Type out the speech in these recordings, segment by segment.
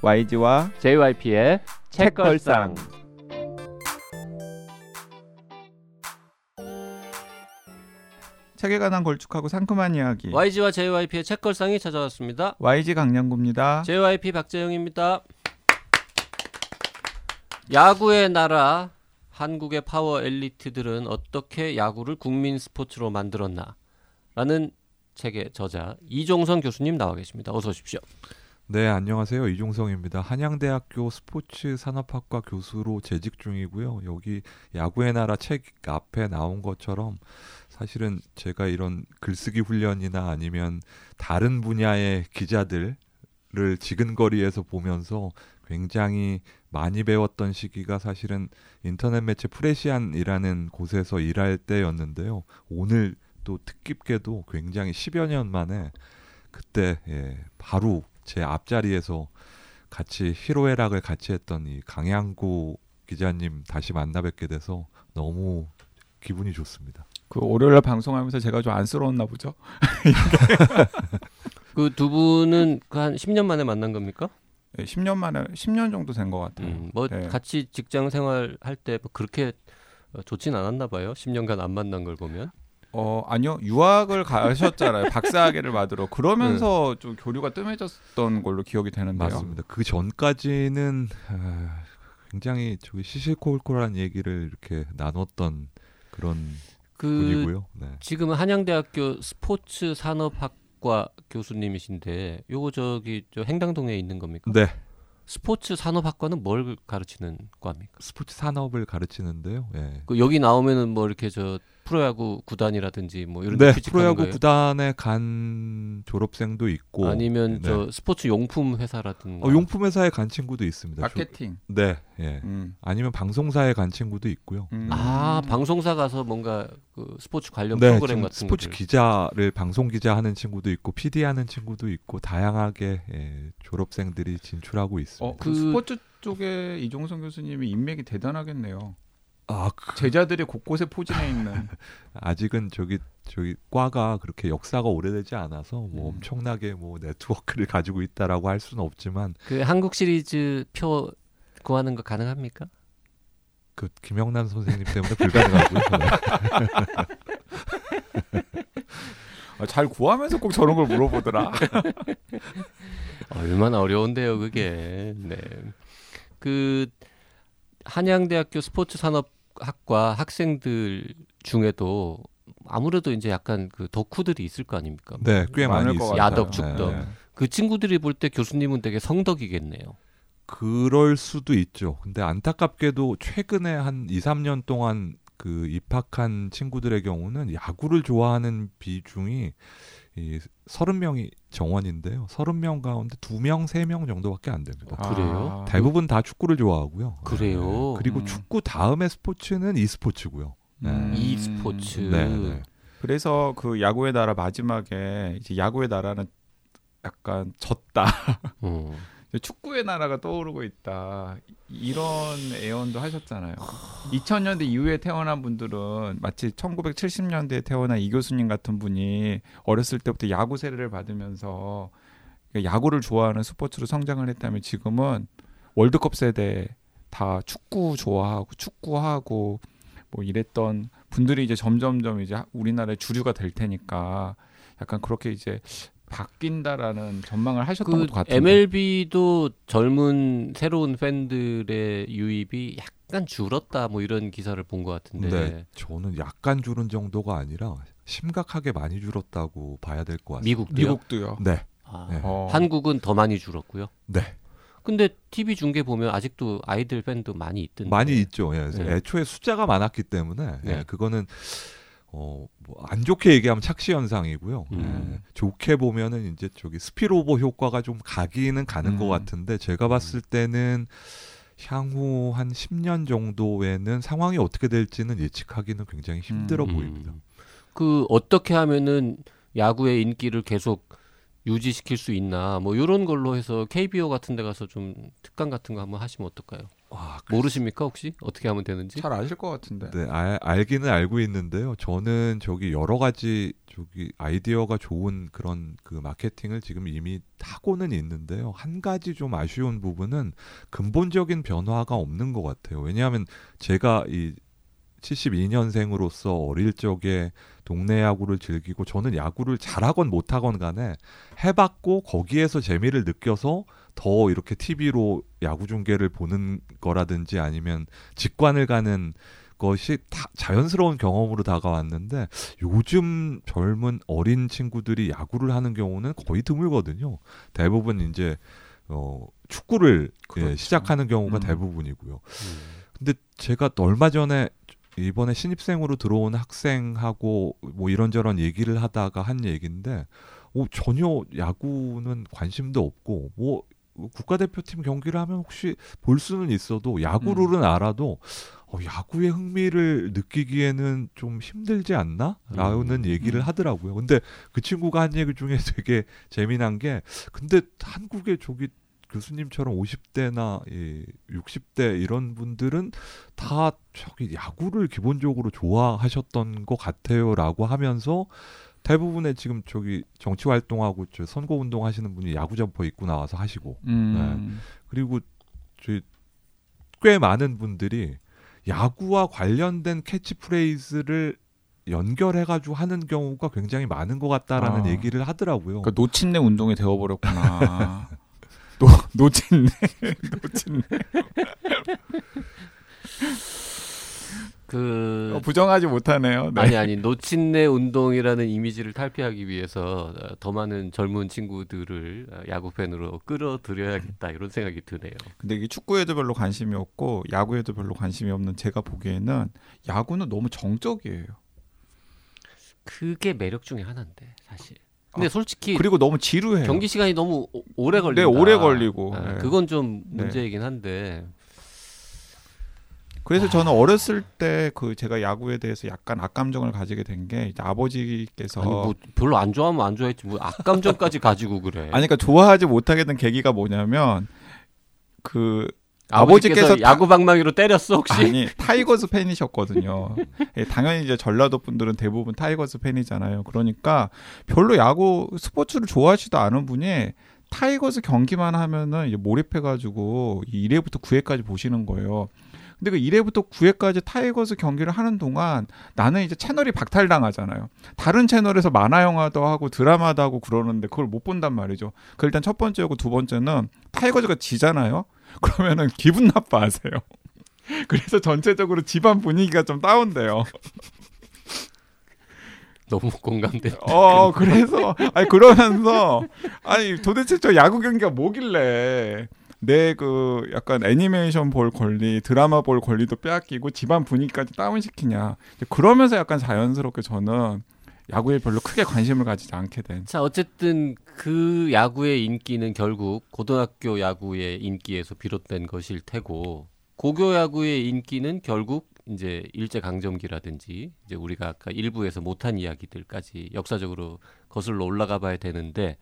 YG와 JYP의 책걸상. 책에 관한 걸쭉하고 상큼한 이야기. YG와 JYP의 책걸상이 찾아왔습니다. YG 강량구입니다. JYP 박재영입니다. 야구의 나라 한국의 파워 엘리트들은 어떻게 야구를 국민 스포츠로 만들었나? 라는 책의 저자 이종성 교수님 나와 계십니다. 어서 오십시오. 네, 안녕하세요. 이종성입니다. 한양대학교 스포츠산업학과 교수로 재직 중이고요. 여기 야구의 나라 책 앞에 나온 것처럼 사실은 제가 이런 글쓰기 훈련이나 아니면 다른 분야의 기자들을 지근거리에서 보면서 굉장히 많이 배웠던 시기가 사실은 인터넷 매체 프레시안이라는 곳에서 일할 때였는데요. 오늘 또 뜻깊게도 굉장히 10여 년 만에 그때 바로 제 앞자리에서 같이 희로애락을 같이 했던 이 강양구 기자님 다시 만나 뵙게 돼서 너무 기분이 좋습니다. 그 월요일 방송하면서 제가 좀 안쓰러웠나 보죠. 그 두 분은 한 10년 만에 만난 겁니까? 네, 10년 만에 10년 정도 된 것 같아요. 네. 같이 직장 생활할 때 그렇게 좋진 않았나 봐요. 10년간 안 만난 걸 보면. 아니요. 유학을 가셨잖아요. 박사학위를 받으러. 그러면서 좀 교류가 뜸해졌던 걸로 기억이 되는데요. 맞습니다. 그 전까지는 굉장히 시시콜콜한 얘기를 이렇게 나눴던 그런 분이고요. 네. 지금은 한양대학교 스포츠산업학과 교수님이신데 요거 저 행당동에 있는 겁니까? 네. 스포츠 산업학과는 뭘 가르치는 과입니까? 스포츠 산업을 가르치는데요. 예. 그 여기 나오면은 뭐 이렇게 프로야구 구단이라든지 뭐 이런 네, 취직하는 프로야구 거예요? 구단에 간 졸업생도 있고 아니면 네. 스포츠 용품 회사라든가 용품 회사에 간 친구도 있습니다. 마케팅. 네, 예. 아니면 방송사에 간 친구도 있고요. 방송사 가서 뭔가 그 스포츠 관련 네, 프로그램 같은 스포츠 것들. 기자를 방송 기자 하는 친구도 있고 PD 하는 친구도 있고 다양하게 졸업생들이 진출하고 있습니다. 그 스포츠 쪽에 이종성 교수님이 인맥이 대단하겠네요. 그 제자들이 곳곳에 포진해 있는. 아직은 저기 과가 그렇게 역사가 오래되지 않아서 뭐 엄청나게 뭐 네트워크를 가지고 있다라고 할 수는 없지만 그 한국 시리즈 표 구하는 거 가능합니까? 그 김영남 선생님 때문에 불가능하고요. 잘 구하면서 꼭 저런 걸 물어보더라. 얼마나 어려운데요, 그게. 네. 그 한양대학교 스포츠산업학과 학생들 중에도 아무래도 이제 약간 그 덕후들이 있을 거 아닙니까? 네, 꽤 많이 있어요. 야덕, 축덕. 네. 그 친구들이 볼 때 교수님은 되게 성덕이겠네요. 그럴 수도 있죠. 근데 안타깝게도 최근에 한 2, 3년 동안 그 입학한 친구들의 경우는 야구를 좋아하는 비중이 30명이 정원인데요. 30명 가운데 2명, 3명 정도밖에 안 됩니다. 그래요? 대부분 다 축구를 좋아하고요. 그래요? 네. 그리고 축구 다음의 스포츠는 e스포츠고요. e스포츠. 네. 그래서 그 야구의 나라 마지막에 이제 야구의 나라는 약간 졌다. 축구의 나라가 떠오르고 있다. 이런 애언도 하셨잖아요. 2000년대 이후에 태어난 분들은 마치 1970년대에 태어난 이 교수님 같은 분이 어렸을 때부터 야구 세례를 받으면서 야구를 좋아하는 스포츠로 성장을 했다면 지금은 월드컵 세대 다 축구 좋아하고 축구하고 뭐 이랬던 분들이 이제 점점점 이제 우리나라의 주류가 될 테니까 약간 그렇게 이제 바뀐다라는 전망을 하셨던 것도 같은데. MLB도 젊은 새로운 팬들의 유입이 약간 줄었다 뭐 이런 기사를 본 것 같은데. 네, 저는 약간 줄은 정도가 아니라 심각하게 많이 줄었다고 봐야 될 것 같습니다. 미국도요? 네. 네. 한국은 더 많이 줄었고요. 네. 근데 TV 중계 보면 아직도 아이들 팬도 많이 있던데. 많이 있죠. 예. 네. 애초에 숫자가 많았기 때문에 네. 그거는 뭐 안 좋게 얘기하면 착시 현상이고요. 좋게 보면은 이제 스피로버 효과가 좀 가기는 가는 것 같은데 제가 봤을 때는 향후 한 10년 정도에는 상황이 어떻게 될지는 예측하기는 굉장히 힘들어 보입니다. 그 어떻게 하면은 야구의 인기를 계속 유지시킬 수 있나 뭐 이런 걸로 해서 KBO 같은 데 가서 좀 특강 같은 거 한번 하시면 어떨까요? 모르십니까 혹시 어떻게 하면 되는지? 잘 아실 것 같은데. 네, 알기는 알고 있는데요. 저는 저기 여러 가지 저기 아이디어가 좋은 그런 그 마케팅을 지금 이미 하고는 있는데요. 한 가지 좀 아쉬운 부분은 근본적인 변화가 없는 것 같아요. 왜냐하면 제가 이 72년생으로서 어릴 적에 동네 야구를 즐기고 저는 야구를 잘하건 못하건 간에 해봤고 거기에서 재미를 느껴서 더 이렇게 TV로 야구 중계를 보는 거라든지 아니면 직관을 가는 것이 다 자연스러운 경험으로 다가왔는데 요즘 젊은 어린 친구들이 야구를 하는 경우는 거의 드물거든요. 대부분 이제 축구를 그렇죠. 시작하는 경우가 대부분이고요. 근데 제가 얼마 전에 이번에 신입생으로 들어온 학생하고 뭐 이런저런 얘기를 하다가 한 얘기인데 전혀 야구는 관심도 없고 뭐 국가대표팀 경기를 하면 혹시 볼 수는 있어도 야구 룰은 알아도 야구의 흥미를 느끼기에는 좀 힘들지 않나? 라는 얘기를 하더라고요. 근데 그 친구가 한 얘기 중에 되게 재미난 게 근데 한국의 저기 교수님처럼 50대나 60대 이런 분들은 다 저기 야구를 기본적으로 좋아하셨던 것 같아요라고 하면서 대부분의 지금 저기 정치 활동하고 저 선거 운동 하시는 분이 야구 점퍼 입고 나와서 하시고 네. 그리고 꽤 많은 분들이 야구와 관련된 캐치프레이즈를 연결해가지고 하는 경우가 굉장히 많은 것 같다라는 얘기를 하더라고요. 그러니까 노친내 운동이 되어버렸구나. 노친내. 부정하지 못하네요. 네. 아니 노친내 운동이라는 이미지를 탈피하기 위해서 더 많은 젊은 친구들을 야구 팬으로 끌어들여야겠다 이런 생각이 드네요. 근데 이게 축구에도 별로 관심이 없고 야구에도 별로 관심이 없는 제가 보기에는 야구는 너무 정적이에요. 그게 매력 중에 하나인데 사실. 근데 솔직히 그리고 너무 지루해요. 경기 시간이 너무 오래 걸린다. 네, 오래 걸리고. 네. 그건 좀 문제이긴 한데. 그래서 저는 어렸을 때 제가 야구에 대해서 약간 악감정을 가지게 된 게 이제 아버지께서 뭐 별로 안 좋아하면 안 좋아했지 뭐 악감정까지 가지고 그래. 그러니까 좋아하지 못하게 된 계기가 뭐냐면 아버지께서 야구 방망이로 때렸어 혹시? 아니 타이거즈 팬이셨거든요. 당연히 이제 전라도 분들은 대부분 타이거즈 팬이잖아요. 그러니까 별로 야구 스포츠를 좋아하지도 않은 분이 타이거즈 경기만 하면은 이제 몰입해가지고 1회부터 9회까지 보시는 거예요. 근데 그 1회부터 9회까지 타이거즈 경기를 하는 동안 나는 이제 채널이 박탈당하잖아요. 다른 채널에서 만화 영화도 하고 드라마도 하고 그러는데 그걸 못 본단 말이죠. 그 일단 첫 번째고 두 번째는 타이거즈가 지잖아요. 그러면은 기분 나빠하세요. 그래서 전체적으로 집안 분위기가 좀 다운돼요. 너무 공감돼. 그래서 그러면서 도대체 저 야구 경기가 뭐길래 내 약간 애니메이션 볼 권리, 드라마 볼 권리도 빼앗기고 집안 분위기까지 다운시키냐. 그러면서 약간 자연스럽게 저는 야구에 별로 크게 관심을 가지지 않게 된. 자, 어쨌든 그 야구의 인기는 결국 고등학교 야구의 인기에서 비롯된 것일 테고 고교 야구의 인기는 결국 이제 일제강점기라든지 이제 우리가 아까 일부에서 못한 이야기들까지 역사적으로 거슬러 올라가 봐야 되는데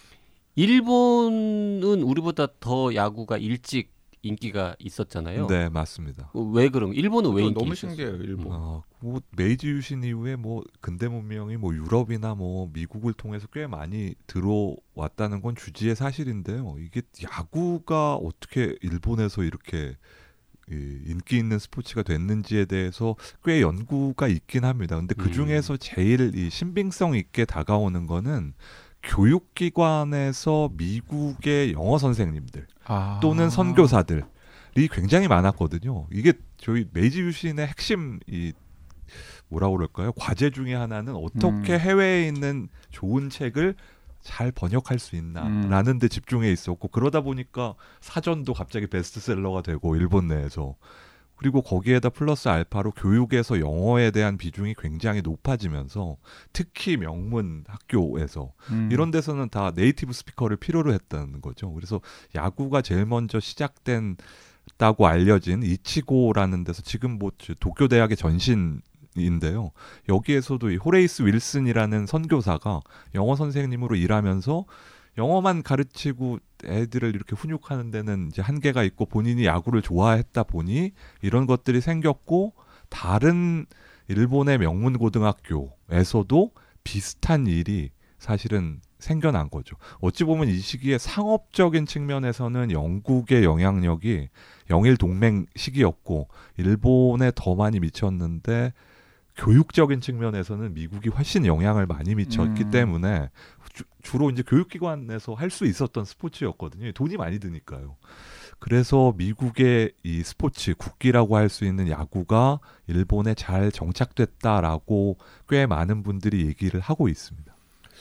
일본은 우리보다 더 야구가 일찍 인기가 있었잖아요. 네, 맞습니다. 왜 그런? 일본은 왜 인기 너무 있었어요? 신기해요, 일본. 뭐 메이지 유신 이후에 뭐 근대 문명이 뭐 유럽이나 뭐 미국을 통해서 꽤 많이 들어왔다는 건 주지의 사실인데요. 이게 야구가 어떻게 일본에서 이렇게 인기 있는 스포츠가 됐는지에 대해서 꽤 연구가 있긴 합니다. 근데 그 중에서 제일 이 신빙성 있게 다가오는 거는 교육기관에서 미국의 영어 선생님들 또는 선교사들이 굉장히 많았거든요. 이게 저희 메이지 유신의 핵심 뭐라고 그럴까요? 과제 중에 하나는 어떻게 해외에 있는 좋은 책을 잘 번역할 수 있나라는 데 집중해 있었고 그러다 보니까 사전도 갑자기 베스트셀러가 되고 일본 내에서 그리고 거기에다 플러스 알파로 교육에서 영어에 대한 비중이 굉장히 높아지면서 특히 명문 학교에서 이런 데서는 다 네이티브 스피커를 필요로 했다는 거죠. 그래서 야구가 제일 먼저 시작됐다고 알려진 이치고라는 데서 지금 뭐 도쿄 대학의 전신인데요. 여기에서도 이 호레이스 윌슨이라는 선교사가 영어 선생님으로 일하면서 영어만 가르치고 애들을 이렇게 훈육하는 데는 이제 한계가 있고 본인이 야구를 좋아했다 보니 이런 것들이 생겼고 다른 일본의 명문 고등학교에서도 비슷한 일이 사실은 생겨난 거죠. 어찌 보면 이 시기에 상업적인 측면에서는 영국의 영향력이 영일 동맹 시기였고 일본에 더 많이 미쳤는데 교육적인 측면에서는 미국이 훨씬 영향을 많이 미쳤기 때문에 주로 이제 교육기관에서 할 수 있었던 스포츠였거든요. 돈이 많이 드니까요. 그래서 미국의 이 스포츠 국기라고 할 수 있는 야구가 일본에 잘 정착됐다라고 꽤 많은 분들이 얘기를 하고 있습니다.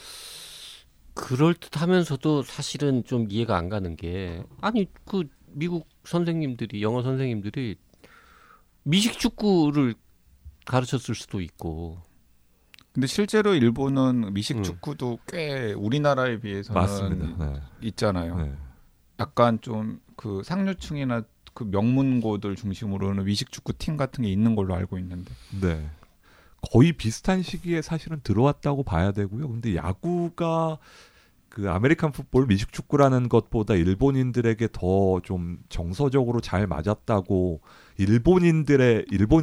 그럴듯하면서도 사실은 좀 이해가 안 가는 게 아니 그 미국 선생님들이 영어 선생님들이 미식 축구를 가르쳤을 수도 있고. 근데 실제로 일본은 미식 축구도 꽤 우리나라에 비해서는 맞습니다. 네. 있잖아요. 네. 약간 좀 그 상류층이나 그 명문고들 중심으로는 미식 축구 팀 같은 게 있는 걸로 알고 있는데. 네. 거의 비슷한 시기에 사실은 들어왔다고 봐야 되고요. 근데 야구가 그 아메리칸 풋볼 미식 축구라는 것보다 일본인들에게 더 좀 정서적으로 잘 맞았다고 일본인들이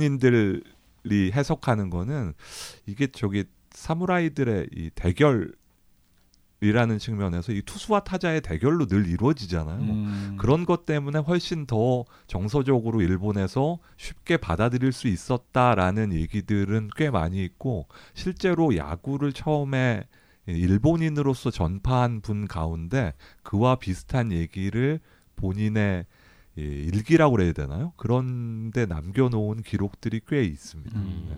해석하는 거는 이게 저기 사무라이들의 이 대결이라는 측면에서 이 투수와 타자의 대결로 늘 이루어지잖아요. 그런 것 때문에 훨씬 더 정서적으로 일본에서 쉽게 받아들일 수 있었다라는 얘기들은 꽤 많이 있고 실제로 야구를 처음에 일본인으로서 전파한 분 가운데 그와 비슷한 얘기를 본인의 일기라고 그래야 되나요? 그런데 남겨놓은 기록들이 꽤 있습니다. 네.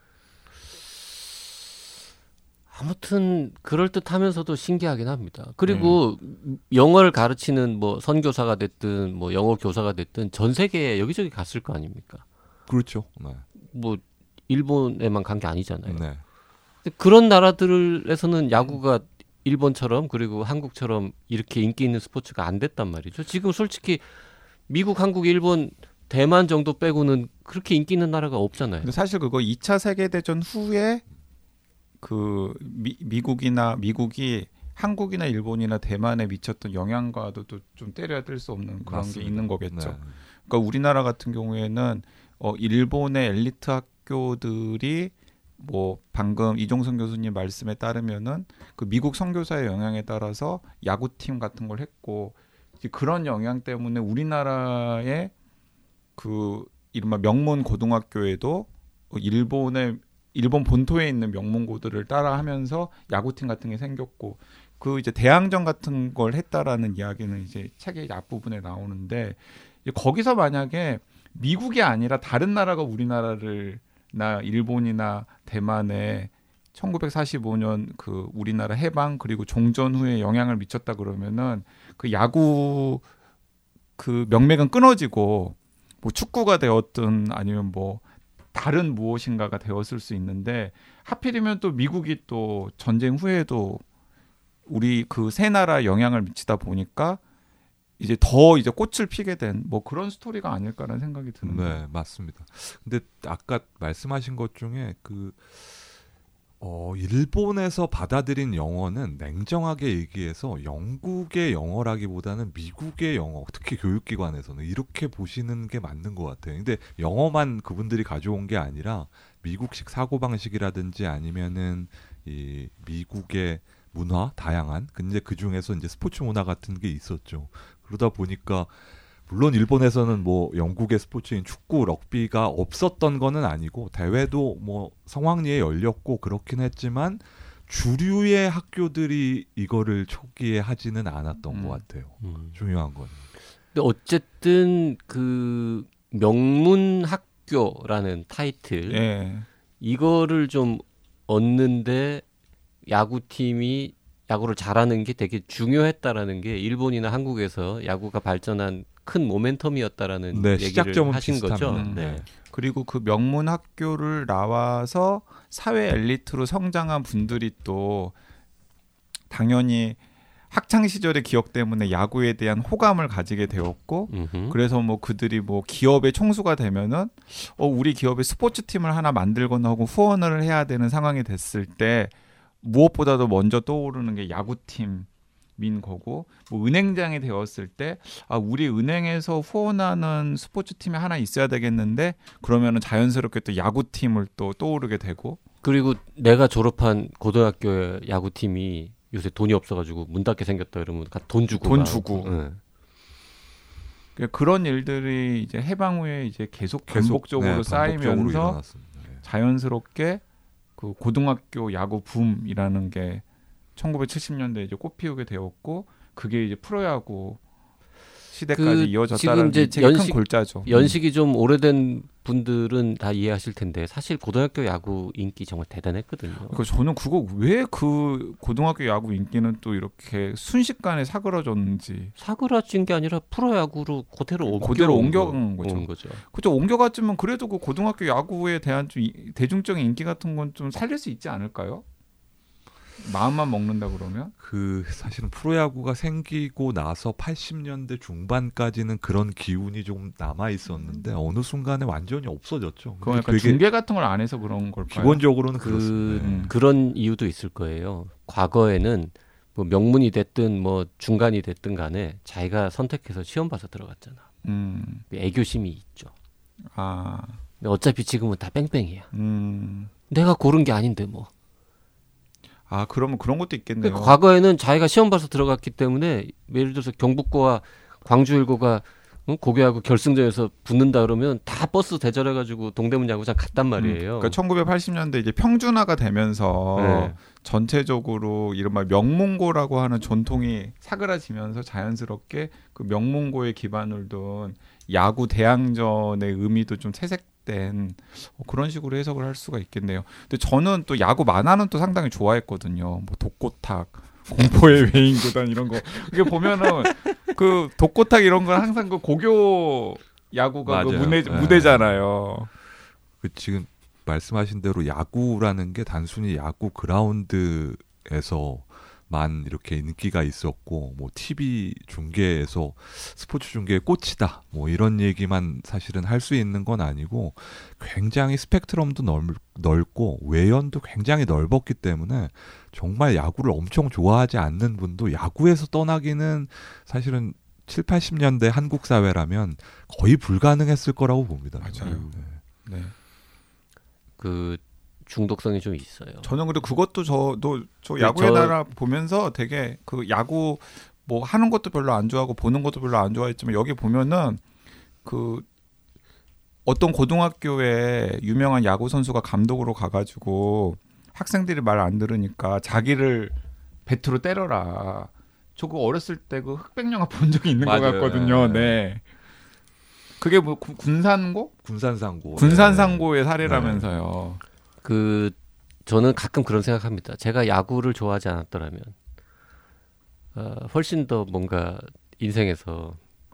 아무튼 그럴듯하면서도 신기하긴 합니다. 그리고 영어를 가르치는 뭐 선교사가 됐든 뭐 영어 교사가 됐든 전 세계에 여기저기 갔을 거 아닙니까? 그렇죠. 네. 뭐 일본에만 간 게 아니잖아요. 네. 그런 나라들에서는 야구가 일본처럼 그리고 한국처럼 이렇게 인기 있는 스포츠가 안 됐단 말이죠. 지금 솔직히 미국, 한국, 일본, 대만 정도 빼고는 그렇게 인기 있는 나라가 없잖아요. 근데 사실 그거 2차 세계대전 후에 그 미국이 한국이나 일본이나 대만에 미쳤던 영향과도 또 좀 때려야 뗄 수 없는 그런 맞습니다. 게 있는 거겠죠. 네. 그러니까 우리나라 같은 경우에는 일본의 엘리트 학교들이 뭐 방금 이종성 교수님 말씀에 따르면은 그 미국 선교사의 영향에 따라서 야구팀 같은 걸 했고 그런 영향 때문에 우리나라의 그 이른바 명문 고등학교에도 일본 본토에 있는 명문고들을 따라하면서 야구팀 같은 게 생겼고 그 이제 대항전 같은 걸 했다라는 이야기는 이제 책의 앞부분에 나오는데 거기서 만약에 미국이 아니라 다른 나라가 우리나라를 나 일본이나 대만에 1945년 그 우리나라 해방 그리고 종전 후에 영향을 미쳤다 그러면은 그 야구 그 명맥은 끊어지고 뭐 축구가 되었든 아니면 뭐 다른 무엇인가가 되었을 수 있는데 하필이면 또 미국이 또 전쟁 후에도 우리 그 세 나라 영향을 미치다 보니까 이제 더 이제 꽃을 피게 된 뭐 그런 스토리가 아닐까라는 생각이 드는데. 네, 맞습니다. 근데 아까 말씀하신 것 중에 일본에서 받아들인 영어는 냉정하게 얘기해서 영국의 영어라기보다는 미국의 영어, 특히 교육기관에서는 이렇게 보시는 게 맞는 것 같아요. 근데 영어만 그분들이 가져온 게 아니라 미국식 사고방식이라든지 아니면은 이 미국의 문화, 다양한, 근데 그 중에서 이제 스포츠 문화 같은 게 있었죠. 그러다 보니까 물론 일본에서는 뭐 영국의 스포츠인 축구, 럭비가 없었던 거는 아니고 대회도 뭐 성황리에 열렸고 그렇긴 했지만 주류의 학교들이 이거를 초기에 하지는 않았던 것 같아요. 중요한 건. 근데 어쨌든 그 명문 학교라는 타이틀 이거를 좀 얻는데 야구팀이 야구를 잘하는 게 되게 중요했다라는 게 일본이나 한국에서 야구가 발전한 큰 모멘텀이었다라는 얘기를 하신 거죠. 네. 그리고 그 명문 학교를 나와서 사회 엘리트로 성장한 분들이 또 당연히 학창 시절의 기억 때문에 야구에 대한 호감을 가지게 되었고 그래서 뭐 그들이 뭐 기업의 총수가 되면은 우리 기업의 스포츠 팀을 하나 만들거나 하고 후원을 해야 되는 상황이 됐을 때 무엇보다도 먼저 떠오르는 게 야구팀 거고 뭐 은행장이 되었을 때 우리 은행에서 후원하는 스포츠팀이 하나 있어야 되겠는데 그러면은 자연스럽게 또 야구팀을 또 떠오르게 되고 그리고 내가 졸업한 고등학교 야구팀이 요새 돈이 없어가지고 문 닫게 생겼다 이러면 돈 주고 응. 그런 일들이 이제 해방 후에 이제 계속 반복적으로 쌓이면서 자연스럽게 그 고등학교 야구 붐이라는 게 1970년대 이제 꽃피우게 되었고 그게 이제 프로야구 시대까지 이어졌다는 게 큰 골자죠. 연식이 좀 오래된 분들은 다 이해하실 텐데 사실 고등학교 야구 인기 정말 대단했거든요. 그러니까 저는 그거 왜 그 고등학교 야구 인기는 또 이렇게 순식간에 사그라졌는지. 사그라진 게 아니라 프로야구로 그대로 옮겨간 거죠. 그렇죠. 옮겨갔지만 그래도 그 고등학교 야구에 대한 좀 대중적인 인기 같은 건 좀 살릴 수 있지 않을까요? 마음만 먹는다 그러면? 사실은 프로야구가 생기고 나서 80년대 중반까지는 그런 기운이 좀 남아 있었는데 어느 순간에 완전히 없어졌죠. 그건 약간 중계 같은 걸 안 해서 그런 걸까요? 기본적으로는 그렇습니다. 그런 이유도 있을 거예요. 과거에는 뭐 명문이 됐든 뭐 중간이 됐든 간에 자기가 선택해서 시험 봐서 들어갔잖아. 애교심이 있죠. 근데 어차피 지금은 다 뺑뺑이야. 내가 고른 게 아닌데 뭐. 그러면 그런 것도 있겠네요. 그러니까 과거에는 자기가 시험 봐서 들어갔기 때문에 예를 들어서 경북고와 광주일고가 고교야구 결승전에서 붙는다 그러면 다 버스 대절해가지고 동대문 야구장 갔단 말이에요. 그러니까 1980년대 이제 평준화가 되면서 전체적으로 이른바 명문고라고 하는 전통이 사그라지면서 자연스럽게 그 명문고에 기반을 둔 야구 대항전의 의미도 좀 퇴색된 그런 식으로 해석을 할 수가 있겠네요. 근데 저는 또 야구 만화는 또 상당히 좋아했거든요. 뭐 독고탁, 공포의 외인구단 이런 거. 이게 보면은 그 독고탁 이런 건 항상 그 고교 야구가 그 무대잖아요. 지금 말씀하신 대로 야구라는 게 단순히 야구 그라운드에서만 이렇게 인기가 있었고 뭐 TV 중계에서 스포츠 중계의 꽃이다 뭐 이런 얘기만 사실은 할 수 있는 건 아니고 굉장히 스펙트럼도 넓고 외연도 굉장히 넓었기 때문에 정말 야구를 엄청 좋아하지 않는 분도 야구에서 떠나기는 사실은 7, 80년대 한국 사회라면 거의 불가능했을 거라고 봅니다. 맞아요. 네. 그 중독성이 좀 있어요. 저는 그리고 그것도 저 야구의 나라 보면서 되게 그 야구 뭐 하는 것도 별로 안 좋아하고 보는 것도 별로 안 좋아했지만 여기 보면은 그 어떤 고등학교에 유명한 야구 선수가 감독으로 가가지고 학생들이 말 안 들으니까 자기를 배트로 때려라. 저거 어렸을 때 그 흑백 영화 본 적이 있는 것 같거든요. 네. 그게 뭐 군산상고의 사례라면서요. 저는 가끔 그런 생각합니다. 제가 야구를 좋아하지 않았더라면 훨씬 더 뭔가 인생에서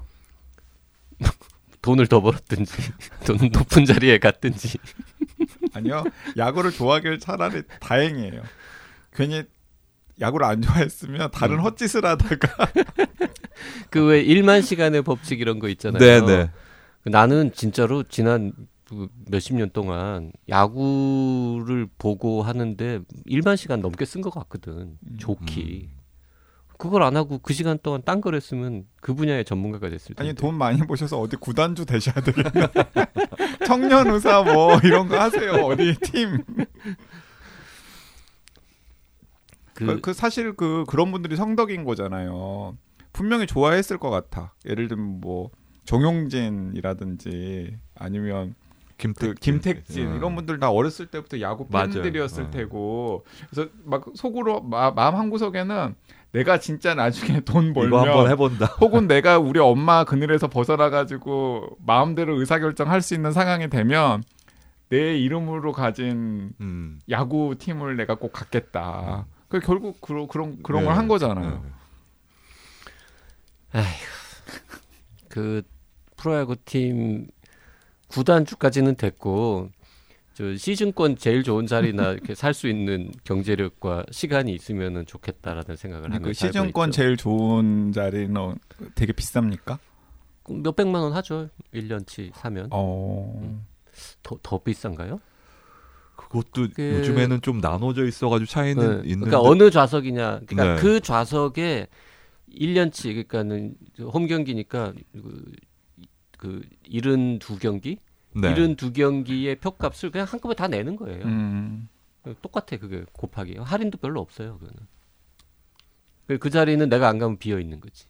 돈을 더 벌었든지 돈 높은 자리에 갔든지. 아니요. 야구를 좋아하길 차라리 다행이에요. 괜히 야구를 안 좋아했으면 다른 헛짓을 하다가 그 왜 1만 시간의 법칙 이런 거 있잖아요. 네네. 나는 진짜로 지난 몇십 년 동안 야구를 보고 하는데 1만 시간 넘게 쓴 것 같거든. 좋기. 그걸 안 하고 그 시간 동안 딴 걸 했으면 그 분야의 전문가가 됐을 텐데. 아니 돈 많이 버셔서 어디 구단주 되셔야 되겠네. 청년 의사 뭐 이런 거 하세요. 어디 팀. 그 사실 그런 분들이 성덕인 거잖아요. 분명히 좋아했을 것 같아. 예를 들면 뭐 정용진이라든지 아니면 김택진 이런 분들 다 어렸을 때부터 야구 팬들이었을 테고 그래서 막 속으로 마음 한구석에는 내가 진짜 나중에 돈 벌면 이거 한번 해본다. 혹은 내가 우리 엄마 그늘에서 벗어나가지고 마음대로 의사결정할 수 있는 상황이 되면 내 이름으로 가진 야구 팀을 내가 꼭 갖겠다. 그 결국 그런 걸 한 거잖아요. 아휴, 그 프로야구 팀 구단주까지는 됐고 저 시즌권 제일 좋은 자리나 이렇게 살 수 있는 경제력과 시간이 있으면은 좋겠다라는 생각을 하면서 그 시즌권 제일 좋은 자리는 되게 비쌉니까? 몇 백만 원 하죠. 1년치 사면. 더 비싼가요? 그것도 요즘에는 좀 나눠져 있어가지고 차이는 있는데. 그러니까 어느 좌석이냐. 그러니까 그 좌석에 1년치 그러니까는 홈 경기니까 그 72경기? 네. 72경기의 표값을 그냥 한꺼번에 다 내는 거예요. 똑같아 그게 곱하기. 할인도 별로 없어요. 그거는. 그 자리는 내가 안 가면 비어 있는 거지.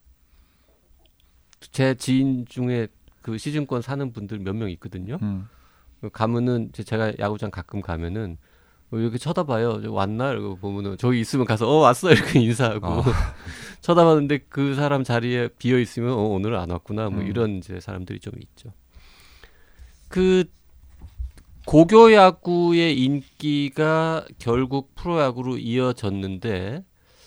제 지인 중에 그 시즌권 사는 분들 몇 명 있거든요. 가면은 제가 야구장 가끔 가면은 이렇게 쳐다봐요. 왔나? 이러고 보면은 저기 있으면 가서 왔어 이렇게 인사하고 쳐다봤는데 그 사람 자리에 비어 있으면 오늘은 안 왔구나. 뭐 이런 이제 사람들이 좀 있죠. 그 고교 야구의 인기가 결국 프로야구로 이어졌는데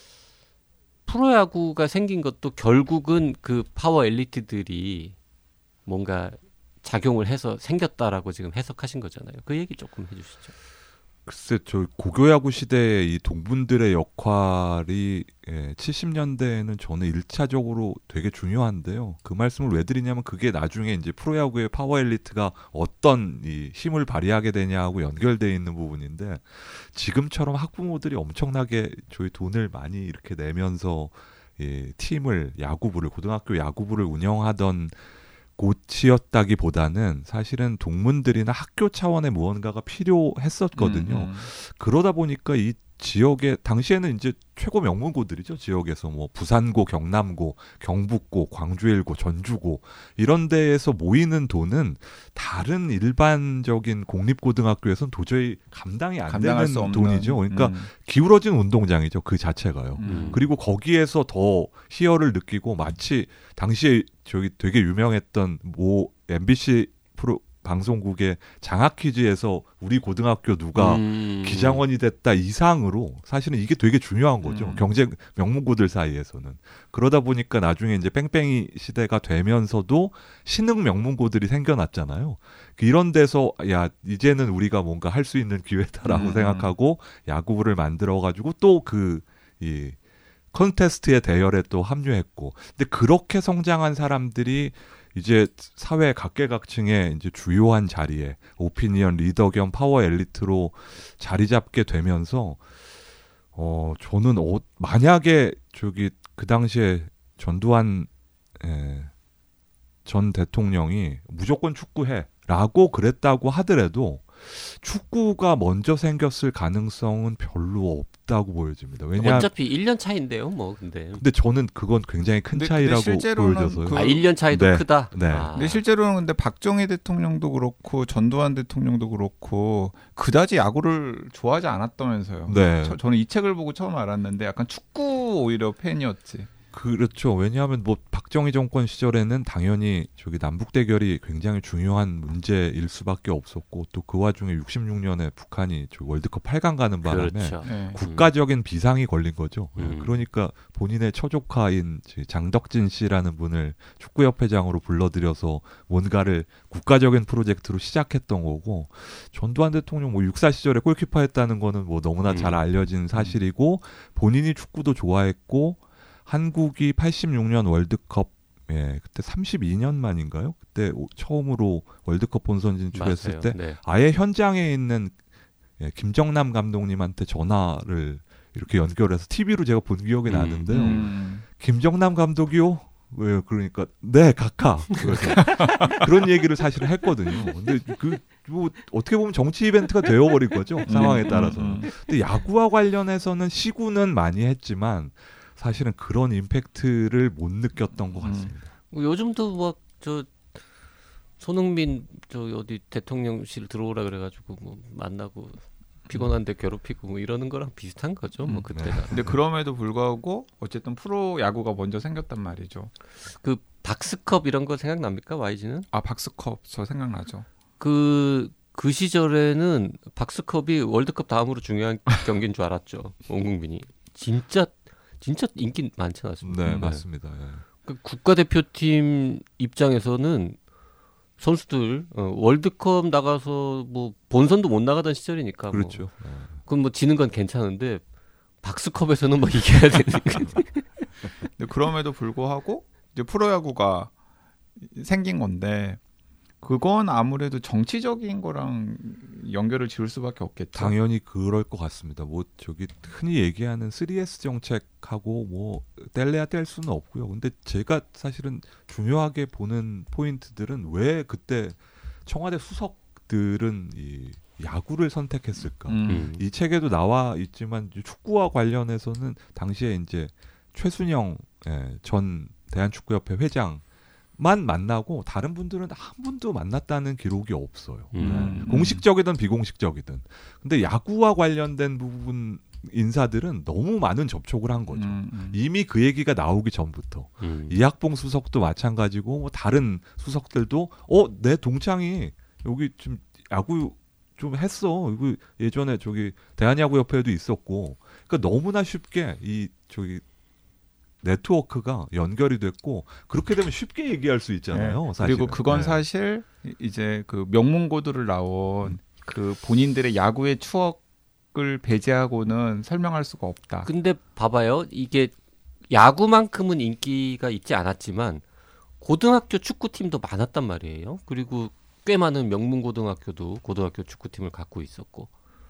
프로야구가 생긴 것도 결국은 그 파워 엘리트들이 뭔가 작용을 해서 생겼다라고 지금 해석하신 거잖아요. 그 얘기 조금 해주시죠. 글쎄, 저 고교야구 시대의 이 동문들의 역할이 70년대에는 저는 1차적으로 되게 중요한데요. 그 말씀을 왜 드리냐면 그게 나중에 이제 프로야구의 파워 엘리트가 어떤 이 힘을 발휘하게 되냐하고 연결되어 있는 부분인데 지금처럼 학부모들이 엄청나게 저희 돈을 많이 이렇게 내면서 팀을 야구부를 고등학교 야구부를 운영하던 곳이었다기보다는 사실은 동문들이나 학교 차원의 무언가가 필요했었거든요. 그러다 보니까 이 지역에 당시에는 이제 최고 명문고들이죠. 지역에서 뭐 부산고, 경남고, 경북고, 광주일고, 전주고 이런 데에서 모이는 돈은 다른 일반적인 공립고등학교에서는 도저히 감당이 안 되는 돈이죠. 그러니까 기울어진 운동장이죠. 그 자체가요. 그리고 거기에서 더 희열을 느끼고 마치 당시에 저기 되게 유명했던 모 MBC 프로 방송국의 장학 퀴즈에서 우리 고등학교 누가 기장원이 됐다 이상으로 사실은 이게 되게 중요한 거죠. 경쟁 명문고들 사이에서는. 그러다 보니까 나중에 이제 뺑뺑이 시대가 되면서도 신흥 명문고들이 생겨났잖아요. 이런 데서 야 이제는 우리가 뭔가 할 수 있는 기회다라고 생각하고 야구부를 만들어가지고 또 이 콘테스트의 대열에 또 합류했고. 근데 그렇게 성장한 사람들이 이제 사회 각계각층의 이제 주요한 자리에 오피니언 리더 겸 파워 엘리트로 자리 잡게 되면서 저는 만약에 저기 그 당시에 전두환 전 대통령이 무조건 축구해라고 그랬다고 하더라도 축구가 먼저 생겼을 가능성은 별로 없다고 보여집니다. 왜냐 어차피 1년 차인데요, 뭐 근데 저는 그건 굉장히 큰 차이라고 보여져서요. 1년 차이도 크다. 네. 근데 실제로는 근데 박정희 대통령도 그렇고 전두환 대통령도 그렇고 그다지 야구를 좋아하지 않았다면서요. 네. 저는 이 책을 보고 처음 알았는데 약간 축구 오히려 팬이었지. 그렇죠. 왜냐하면 뭐 박정희 정권 시절에는 당연히 저기 남북 대결이 굉장히 중요한 문제일 수밖에 없었고 또 그 와중에 66년에 북한이 월드컵 8강 가는 바람에 그렇죠. 국가적인 비상이 걸린 거죠. 그러니까 본인의 처조카인 장덕진 씨라는 분을 축구협회장으로 불러들여서 뭔가를 국가적인 프로젝트로 시작했던 거고 전두환 대통령 뭐 육사 시절에 골키퍼 했다는 거는 뭐 너무나 잘 알려진 사실이고 본인이 축구도 좋아했고 한국이 86년 월드컵 그때 32년 만인가요? 그때 처음으로 월드컵 본선 진출했을 때 네. 아예 현장에 있는 김정남 감독님한테 전화를 이렇게 연결해서 TV로 제가 본 기억이 나는데요. 김정남 감독이요? 왜요? 그러니까 네, 각하. 그런 얘기를 사실 했거든요. 근데 뭐 어떻게 보면 정치 이벤트가 되어버린 거죠. 상황에 따라서는. 근데 야구와 관련해서는 시구는 많이 했지만 사실은 그런 임팩트를 못 느꼈던 것 같습니다. 요즘도 뭐 저 손흥민 어디 대통령실 들어오라 그래가지고 뭐 만나고 피곤한데 괴롭히고 뭐 이러는 거랑 비슷한 거죠. 뭐 그때가. 네. 근데 그럼에도 불구하고 어쨌든 프로 야구가 먼저 생겼단 말이죠. 그 박스컵 이런 거 생각납니까? YG는? 박스컵 저 생각나죠. 그 시절에는 박스컵이 월드컵 다음으로 중요한 경기인 줄 알았죠. 온 국민이. 진짜 인기 많지 않았습니까? 네, 맞습니다. 그 국가대표팀 입장에서는 선수들 월드컵 나가서 뭐 본선도 못 나가던 시절이니까 그렇죠. 뭐. 그럼 뭐 지는 건 괜찮은데 박스컵에서는 뭐 이겨야 되는. 근데 그럼에도 불구하고 이제 프로야구가 생긴 건데 그건 아무래도 정치적인 거랑 연결을 지을 수밖에 없겠죠. 당연히 그럴 것 같습니다. 뭐 저기 흔히 얘기하는 3S 정책하고 뭐 뗄래야 뗄 수는 없고요. 근데 제가 사실은 중요하게 보는 포인트들은 왜 그때 청와대 수석들은 이 야구를 선택했을까? 이 책에도 나와 있지만 축구와 관련해서는 당시에 이제 최순영 전 대한축구협회 회장 만 만나고 다른 분들은 한 분도 만났다는 기록이 없어요. 공식적이든 비공식적이든. 근데 야구와 관련된 부분 인사들은 너무 많은 접촉을 한 거죠. 이미 그 얘기가 나오기 전부터. 이학봉 수석도 마찬가지고 뭐 다른 수석들도 내 동창이 여기 좀 야구 좀 했어. 이거 예전에 저기 대한야구협회에도 있었고. 그러니까 너무나 쉽게 이 저기 네트워크가 연결이 됐고 그렇게 되면 쉽게 얘기할 수 있잖아요. 네. 사실은. 그리고 그건 사실 이제 그 명문고들을 나온 그 본인들의 야구의 추억을 배제하고는 설명할 수가 없다. 근데 봐봐요. 이게 야구만큼은 인기가 있지 않았지만 고등학교 축구팀도 많았단 말이에요. 그리고 꽤 많은 명문고등학교도 고등학교 축구팀을 갖고 있었고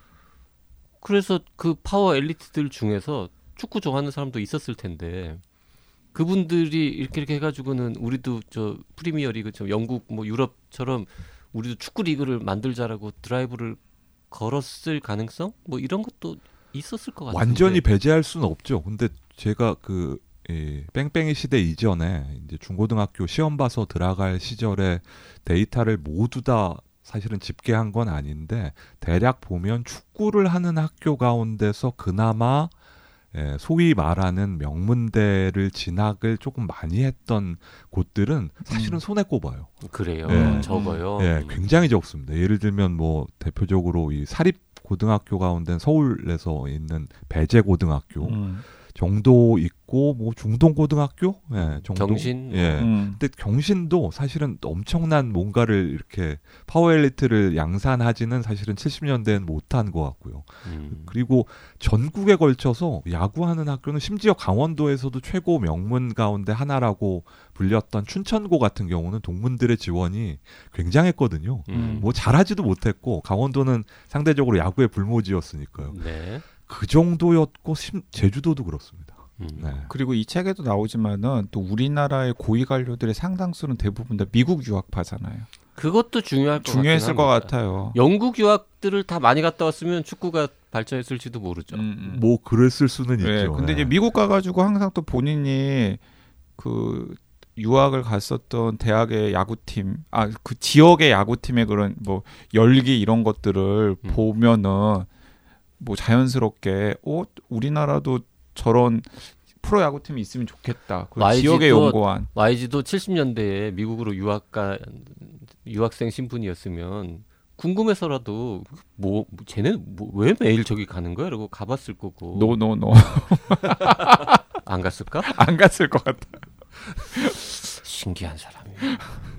그래서 그 파워 엘리트들 중에서 축구 좋아하는 사람도 있었을 텐데 그분들이 이렇게 해가지고는 우리도 저 프리미어 리그처럼 영국 뭐 유럽처럼 우리도 축구 리그를 만들자라고 드라이브를 걸었을 가능성 뭐 이런 것도 있었을 것 같은데 완전히 배제할 수는 없죠. 근데 제가 그 뺑뺑이 시대 이전에 이제 중고등학교 시험 봐서 들어갈 시절에 데이터를 모두 다 사실은 집계한 건 아닌데 대략 보면 축구를 하는 학교 가운데서 그나마 소위 말하는 명문대를 진학을 조금 많이 했던 곳들은 사실은 손에 꼽아요. 그래요. 네. 적어요. 굉장히 적습니다. 예를 들면 뭐 대표적으로 이 사립 고등학교 가운데 서울에서 있는 배재고등학교 정도 있고 뭐 중동고등학교 정도. 경신. 근데 경신도 사실은 엄청난 뭔가를 이렇게 파워 엘리트를 양산하지는 사실은 70년대는 못한 것 같고요. 그리고 전국에 걸쳐서 야구하는 학교는 심지어 강원도에서도 최고 명문 가운데 하나라고 불렸던 춘천고 같은 경우는 동문들의 지원이 굉장했거든요. 뭐 잘하지도 못했고 강원도는 상대적으로 야구의 불모지였으니까요. 네. 그 정도였고 제주도도 그렇습니다. 네. 그리고 이 책에도 나오지만은 또 우리나라의 고위 관료들의 상당수는 대부분 다 미국 유학파잖아요. 그것도 중요했을 것 같아요. 영국 유학들을 다 많이 갔다 왔으면 축구가 발전했을지도 모르죠. 뭐 그랬을 수는 있죠. 근데 이제 미국 가가지고 항상 또 본인이 그 유학을 갔었던 대학의 야구팀, 그 지역의 야구팀의 그런 뭐 열기 이런 것들을 보면은 뭐 자연스럽게 우리나라도 저런 프로 야구팀이 있으면 좋겠다. 지역에 연고한 YG도 70년대에 미국으로 유학생 신분이었으면 궁금해서라도 뭐 쟤는 왜 매일 저기 가는 거야? 라고 가봤을 거고. 노. 안 갔을까? 안 갔을 것 같아. 신기한 사람이에요.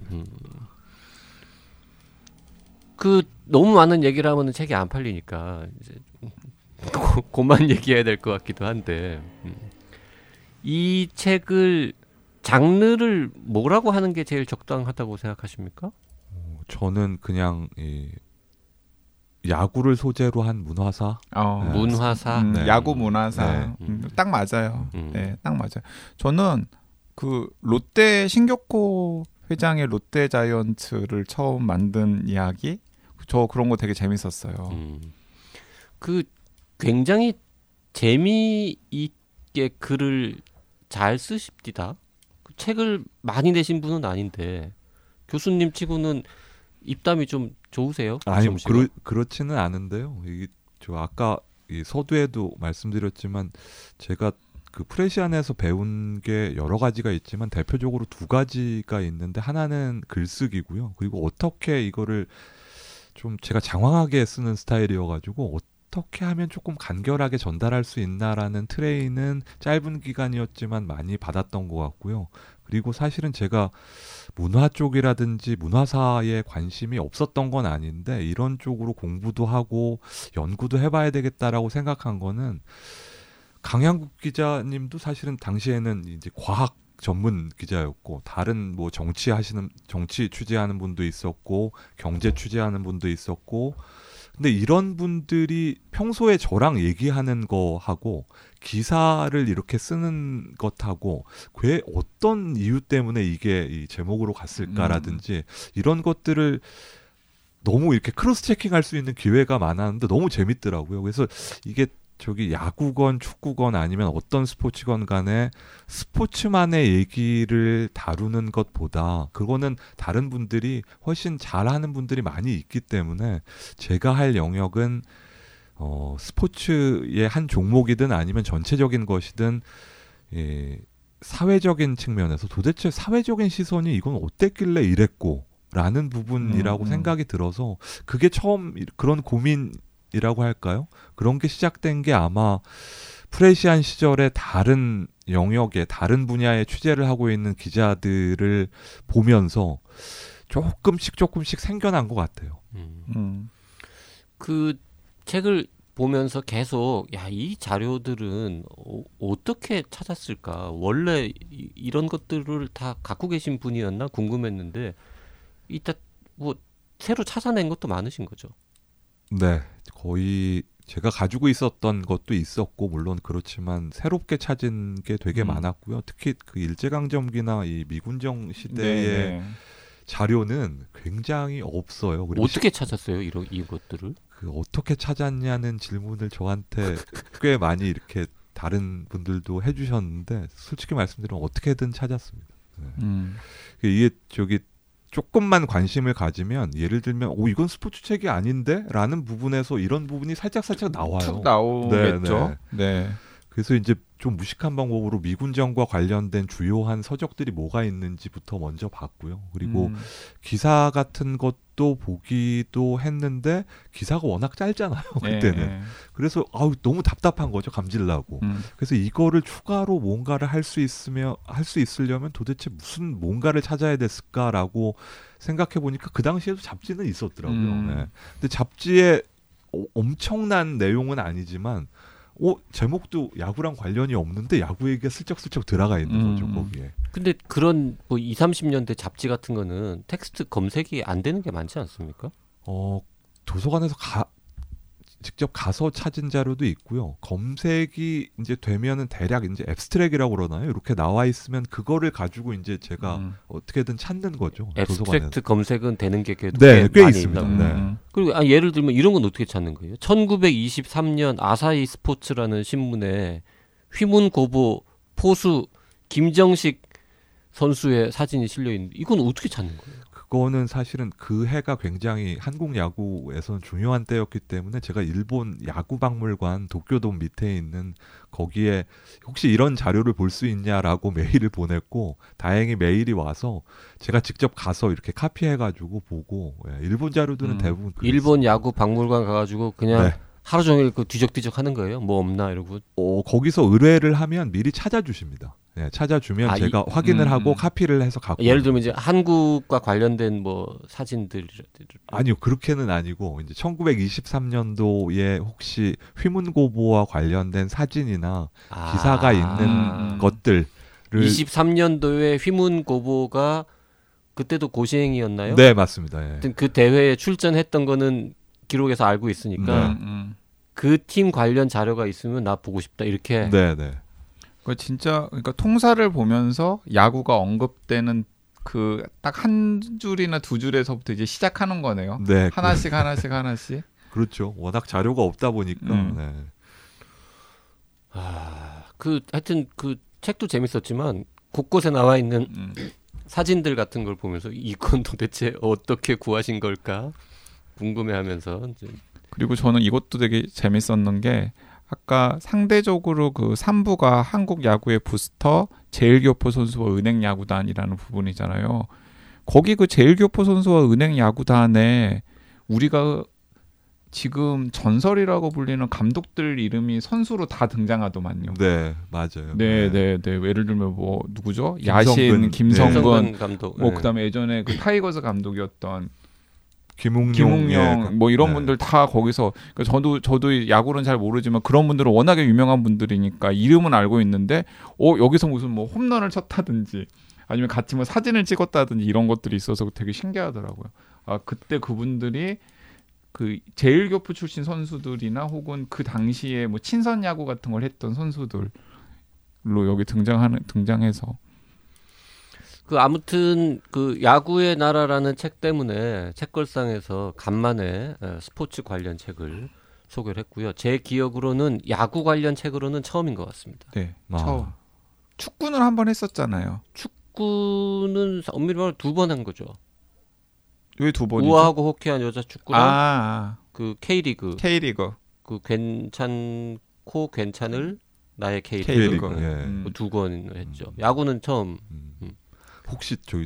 그 너무 많은 얘기를 하면은 책이 안 팔리니까 이제 그만 얘기해야 될 것 같기도 한데 이 책을 장르를 뭐라고 하는 게 제일 적당하다고 생각하십니까? 저는 그냥 야구를 소재로 한 문화사. 문화사. 야구 문화사. 딱 맞아요. 네, 딱 맞아요. 저는 그 롯데 신격호 회장의 롯데 자이언츠를 처음 만든 이야기, 저 그런 거 되게 재밌었어요. 그 굉장히 재미있게 글을 잘 쓰십디다. 그 책을 많이 내신 분은 아닌데 교수님 치고는 입담이 좀 좋으세요? 아니 그렇지는 않은데요. 저 아까 이 서두에도 말씀드렸지만 제가 그 프레시안에서 배운 게 여러 가지가 있지만 대표적으로 두 가지가 있는데 하나는 글쓰기고요. 그리고 어떻게 이거를 좀 제가 장황하게 쓰는 스타일이어가지고 어떻게 하면 조금 간결하게 전달할 수 있나라는 트레이는 짧은 기간이었지만 많이 받았던 것 같고요. 그리고 사실은 제가 문화 쪽이라든지 문화사에 관심이 없었던 건 아닌데 이런 쪽으로 공부도 하고 연구도 해봐야 되겠다라고 생각한 거는 강양국 기자님도 사실은 당시에는 이제 과학 전문 기자였고 다른 뭐 정치 취재하는 분도 있었고 경제 취재하는 분도 있었고 근데 이런 분들이 평소에 저랑 얘기하는 거하고 기사를 이렇게 쓰는 것하고 왜 어떤 이유 때문에 이게 이 제목으로 갔을까라든지 이런 것들을 너무 이렇게 크로스 체킹할 수 있는 기회가 많았는데 너무 재밌더라고요. 그래서 이게 저기 야구건 축구건 아니면 어떤 스포츠건 간에 스포츠만의 얘기를 다루는 것보다 그거는 다른 분들이 훨씬 잘하는 분들이 많이 있기 때문에 제가 할 영역은 스포츠의 한 종목이든 아니면 전체적인 것이든 사회적인 측면에서 도대체 사회적인 시선이 이건 어땠길래 이랬고 라는 부분이라고 생각이 들어서 그게 처음 그런 고민이라고 할까요? 그런 게 시작된 게 아마 프레시안 시절에 다른 영역에 다른 분야의 취재를 하고 있는 기자들을 보면서 조금씩 생겨난 것 같아요. 그 책을 보면서 계속 이 자료들은 어떻게 찾았을까? 원래 이런 것들을 다 갖고 계신 분이었나 궁금했는데 이따 뭐 새로 찾아낸 것도 많으신 거죠? 네, 거의 제가 가지고 있었던 것도 있었고 물론 그렇지만 새롭게 찾은 게 되게 많았고요. 특히 그 일제강점기나 이 미군정 시대의 자료는 굉장히 없어요. 그리고 어떻게 찾았어요? 이것들을? 그 어떻게 찾았냐는 질문을 저한테 꽤 많이 이렇게 다른 분들도 해주셨는데 솔직히 말씀드리면 어떻게든 찾았습니다. 네. 이게 저기 조금만 관심을 가지면 예를 들면 이건 스포츠 책이 아닌데? 라는 부분에서 이런 부분이 살짝 나와요. 툭 나오겠죠. 네. 그래서 이제 좀 무식한 방법으로 미군정과 관련된 주요한 서적들이 뭐가 있는지부터 먼저 봤고요. 그리고 기사 같은 것도 보기도 했는데 기사가 워낙 짧잖아요. 그때는. 그래서 너무 답답한 거죠. 감질나고. 그래서 이거를 추가로 뭔가를 할 수 있으려면 도대체 무슨 뭔가를 찾아야 됐을까라고 생각해 보니까 그 당시에도 잡지는 있었더라고요. 네. 근데 잡지에 엄청난 내용은 아니지만 제목도 야구랑 관련이 없는데 야구 얘기가 슬쩍슬쩍 들어가 있는 거죠, 거기에. 근데 그런 뭐 20, 30년대 잡지 같은 거는 텍스트 검색이 안 되는 게 많지 않습니까? 도서관에서 직접 가서 찾은 자료도 있고요. 검색이 이제 되면은 대략 이제 앱스트랙이라고 그러나요? 이렇게 나와 있으면 그거를 가지고 이제 제가 어떻게든 찾는 거죠. 앱스트랙트 검색은 되는 게 꽤 꽤 많이 있습니다. 네. 그리고 예를 들면 이런 건 어떻게 찾는 거예요? 1923년 아사히 스포츠라는 신문에 휘문고보 포수 김정식 선수의 사진이 실려 있는데 이건 어떻게 찾는 거예요? 그거는 사실은 그 해가 굉장히 한국 야구에서는 중요한 때였기 때문에 제가 일본 야구박물관 도쿄돔 밑에 있는 거기에 혹시 이런 자료를 볼 수 있냐라고 메일을 보냈고 다행히 메일이 와서 제가 직접 가서 이렇게 카피해가지고 보고 일본 자료들은 대부분 일본 야구박물관 가가지고 그냥 하루 종일 그 뒤적뒤적 하는 거예요? 뭐 없나 이러고? 거기서 의뢰를 하면 미리 찾아주십니다. 찾아주면 제가 확인을 하고 카피를 해서 갖고. 예를 들면 이제 한국과 관련된 뭐 사진들. 아니요, 그렇게는 아니고 이제 1923년도에 혹시 휘문고보와 관련된 사진이나 기사가 있는 것들. 23년도에 휘문고보가 그때도 고시행이었나요? 네, 맞습니다. 그 대회에 출전했던 거는 기록에서 알고 있으니까 그 팀 관련 자료가 있으면 나 보고 싶다 이렇게. 네. 그 진짜 그러니까 통사를 보면서 야구가 언급되는 그 딱 한 줄이나 두 줄에서부터 이제 시작하는 거네요. 네. 하나씩. 그렇죠. 워낙 자료가 없다 보니까. 하여튼 그 책도 재밌었지만 곳곳에 나와 있는 사진들 같은 걸 보면서 이건 도대체 어떻게 구하신 걸까 궁금해하면서. 그리고 저는 이것도 되게 재밌었는 게 아까 상대적으로 그 3부가 한국 야구의 부스터 제일교포 선수와 은행야구단이라는 부분이잖아요. 거기 그 제일교포 선수와 은행야구단에 우리가 지금 전설이라고 불리는 감독들 이름이 선수로 다 등장하더만요. 네, 맞아요. 네. 예를 들면 뭐 누구죠? 야신, 김성근 감독. 뭐 그다음에 예전에 그 타이거즈 감독이었던 김웅용 뭐 이런 분들 다 거기서 그러니까 저도 야구는 잘 모르지만 그런 분들은 워낙에 유명한 분들이니까 이름은 알고 있는데 여기서 무슨 뭐 홈런을 쳤다든지 아니면 같이 뭐 사진을 찍었다든지 이런 것들이 있어서 되게 신기하더라고요. 그때 그분들이 그 제일교포 출신 선수들이나 혹은 그 당시에 뭐 친선 야구 같은 걸 했던 선수들로 여기 등장해서 그 아무튼 그 야구의 나라라는 책 때문에 책걸상에서 간만에 스포츠 관련 책을 소개를 했고요. 제 기억으로는 야구 관련 책으로는 처음인 것 같습니다. 네, 처음. 축구는 한번 했었잖아요. 축구는 엄밀히 말하면 2번 한 거죠. 왜 2번이죠? 우아하고 호쾌한 여자 축구랑 그 K리그 그 괜찮고 괜찮을 나의 K리그 예. 2권을 했죠. 야구는 처음. 혹시 저기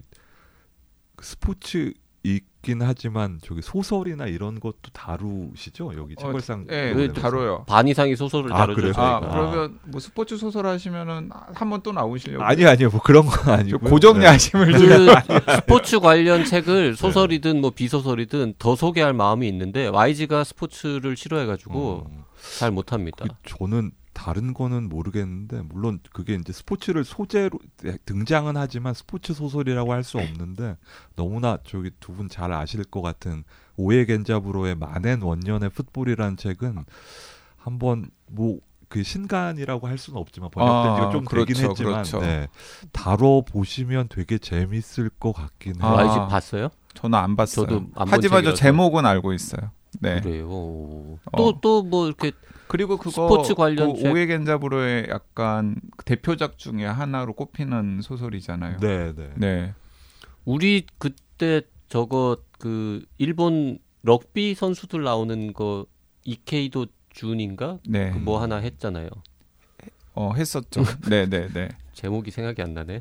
스포츠 있긴 하지만 저기 소설이나 이런 것도 다루시죠? 여기 책걸상. 네, 다뤄요. 반 이상이 소설을 다루죠. 그러면 뭐 스포츠 소설 하시면은 한번 또 나오시려고? 아니요, 뭐 그런 건 아니고. 고정야심을 스포츠 관련 책을 소설이든 뭐 비소설이든 더 소개할 마음이 있는데 YG가 스포츠를 싫어해가지고 잘 못합니다. 저는 다른 거는 모르겠는데 물론 그게 이제 스포츠를 소재로 등장은 하지만 스포츠 소설이라고 할 수 없는데 너무나 저기 두 분 잘 아실 것 같은 오에 겐자부로의 만엔 원년의 풋볼이라는 책은 한번 뭐 그 신간이라고 할 수는 없지만 번역된 지가 좀 되긴 했지만 네, 다뤄 보시면 되게 재밌을 것 같긴 해요. YG 봤어요? 저는 안 봤어요. 저도 안 하지만 저 제목은 알고 있어요. 네. 그래요. 또 뭐 이렇게 그리고 그거 스포츠 관련 책 오에 겐자부로의 약간 대표작 중에 하나로 꼽히는 소설이잖아요. 네. 우리 그때 저거 그 일본 럭비 선수들 나오는 거 이케이도 준인가? 네. 그 뭐 하나 했잖아요. 했었죠. 네. 제목이 생각이 안 나네.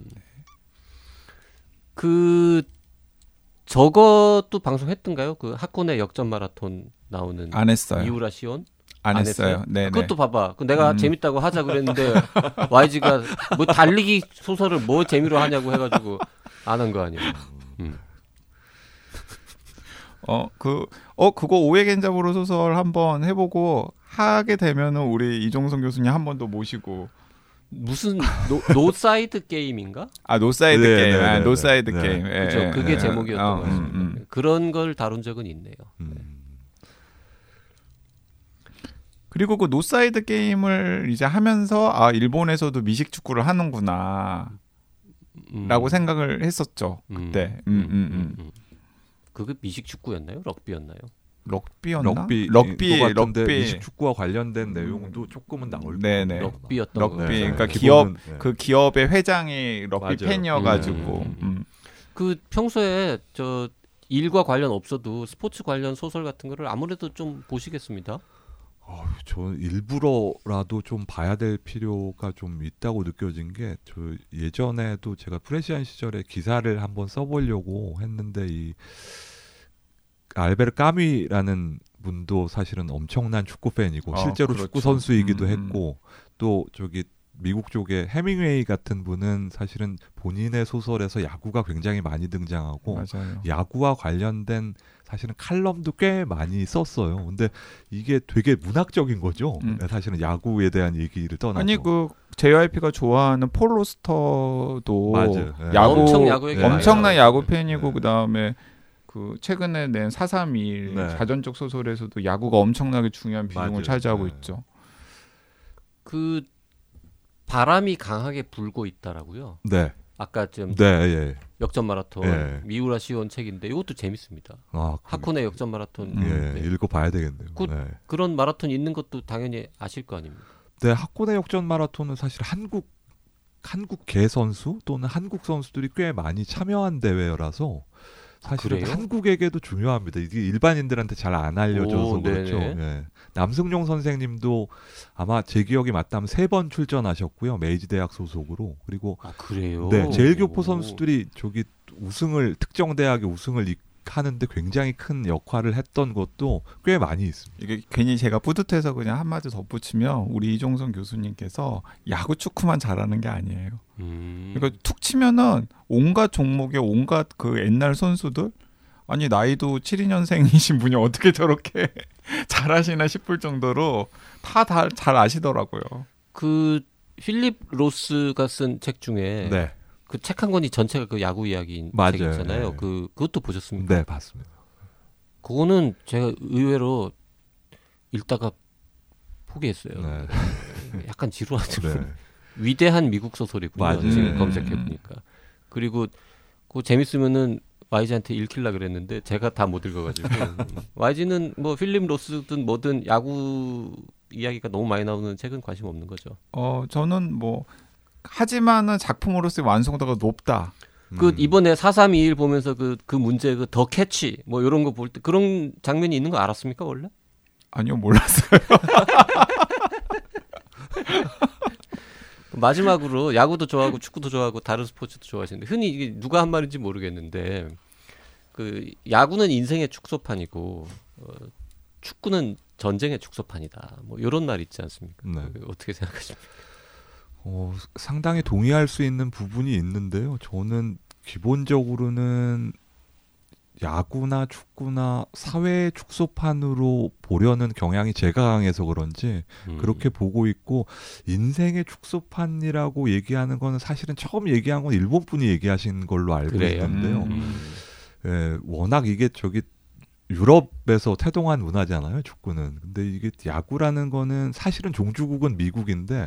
그 저것도 방송했던가요? 그 하코네 역전 마라톤 나오는 안 했어요. 이우라 시온? 안 했어요. 네. 그것도 봐봐. 내가 재밌다고 하자 그랬는데 YG가 뭐 달리기 소설을 뭐 재미로 하냐고 해가지고 안 한 거 아니에요. 그거 오에 겐자부로 소설 한번 해보고 하게 되면은 우리 이종성 교수님 한 번 더 모시고 무슨 노사이드 게임인가? 노사이드 게임. 노사이드 게임. 그렇죠. 그게 제목이었던 것 같습니다. 그런 걸 다룬 적은 있네요. 그리고 그 노사이드 게임을 이제 하면서 일본에서도 미식 축구를 하는구나 라고 생각을 했었죠. 그때. 그게 미식 축구였나요? 럭비였나요? 럭비였나? 럭비 미식 축구와 관련된 내용도 조금은 나올 거예요. 네네. 럭비였던 럭비. 거. 그러니까 그 기업의 회장이 럭비 팬이어가지고. 그 평소에 저 일과 관련 없어도 스포츠 관련 소설 같은 거를 아무래도 좀 보시겠습니다. 저는 일부러라도 좀 봐야 될 필요가 좀 있다고 느껴진 게 저 예전에도 제가 프레시안 시절에 기사를 한번 써보려고 했는데 이 알베르 까미라는 분도 사실은 엄청난 축구 팬이고 실제로 그렇죠. 축구 선수이기도 했고 또 저기 미국 쪽에 해밍웨이 같은 분은 사실은 본인의 소설에서 야구가 굉장히 많이 등장하고 맞아요. 야구와 관련된 사실은 칼럼도 꽤 많이 썼어요. 근데 이게 되게 문학적인 거죠. 사실은 야구에 대한 얘기를 떠나서. 아니 그 JYP가 좋아하는 폴 로스터도 엄청난 야구 팬이고 그다음에 그 최근에 낸 431 자전적 소설에서도 야구가 엄청나게 중요한 비중을 차지하고 있죠. 그 바람이 강하게 불고 있다라고요. 네. 아까 좀 역전 마라톤 미우라 시온 책인데 이것도 재밌습니다. 하코네 역전 마라톤. 읽어봐야 되겠네요. 그런 마라톤 있는 것도 당연히 아실 거 아닙니까? 네, 하코네 역전 마라톤은 사실 한국계 선수 또는 한국 선수들이 꽤 많이 참여한 대회라서 사실은 한국에게도 중요합니다. 이게 일반인들한테 잘 안 알려져서 그렇죠. 남승용 선생님도 아마 제 기억이 맞다면 3번 출전하셨고요. 메이지 대학 소속으로. 그리고 그래요? 네, 제일교포 선수들이 저기 특정 대학의 우승을 하는데 굉장히 큰 역할을 했던 것도 꽤 많이 있습니다. 이게 괜히 제가 뿌듯해서 그냥 한마디 덧붙이면 우리 이종성 교수님께서 야구 축구만 잘하는 게 아니에요. 그러니까 툭 치면은 온갖 종목의 온갖 그 옛날 선수들 아니 나이도 72년생이신 분이 어떻게 저렇게 잘하시나 싶을 정도로 다 잘 아시더라고요. 그 필립 로스가 쓴 책 중에 네. 그 책 한 권이 전체가 그 야구 이야기인 맞아요. 책이잖아요. 네. 그것도 보셨습니까? 네, 봤습니다. 그거는 제가 의외로 읽다가 포기했어요. 네. 약간 지루하죠. 네. 위대한 미국 소설이군요. 맞아요. 지금 검색해 보니까. 그리고 그거 재밌으면은 YG한테 읽힐라 그랬는데 제가 다 못 읽어가지고 YG는 뭐 필립 로스든 뭐든 야구 이야기가 너무 많이 나오는 책은 관심 없는 거죠. 저는 뭐 하지만은 작품으로서의 완성도가 높다. 그 이번에 4321 보면서 그 문제 그 더 캐치 뭐 이런 거 볼 때 그런 장면이 있는 거 알았습니까 원래? 아니요, 몰랐어요. 마지막으로 야구도 좋아하고 축구도 좋아하고 다른 스포츠도 좋아하시는데 흔히 이게 누가 한 말인지 모르겠는데 그 야구는 인생의 축소판이고 축구는 전쟁의 축소판이다. 뭐 이런 말 있지 않습니까? 네. 어떻게 생각하십니까? 상당히 동의할 수 있는 부분이 있는데요. 저는 기본적으로는 야구나 축구나 사회의 축소판으로 보려는 경향이 제가 강해서 그런지 그렇게 보고 있고 인생의 축소판이라고 얘기하는 거는 사실은 처음 얘기한 건 일본 분이 얘기하신 걸로 알고 그래요? 있는데요. 예, 워낙 이게 유럽에서 태동한 문화잖아요, 축구는. 근데 이게 야구라는 거는 사실은 종주국은 미국인데